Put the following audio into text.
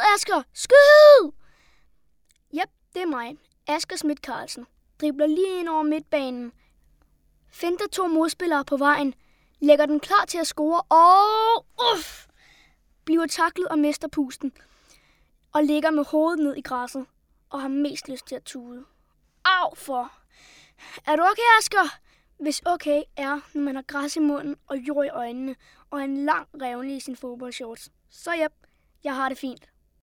Asger! Skyd! Jep, det er mig, Asger Schmidt Carlsen. Dribler lige ind over midtbanen. Finder 2 modspillere på vejen. Lægger den klar til at score. Og bliver taklet og mister pusten. Og ligger med hovedet ned i græsset. Og har mest lyst til at tude. Au for! Er du okay, Asger? Hvis okay er, når man har græs i munden og jord i øjnene. Og en lang revne i sin fodboldshorts. Så jep, jeg har det fint.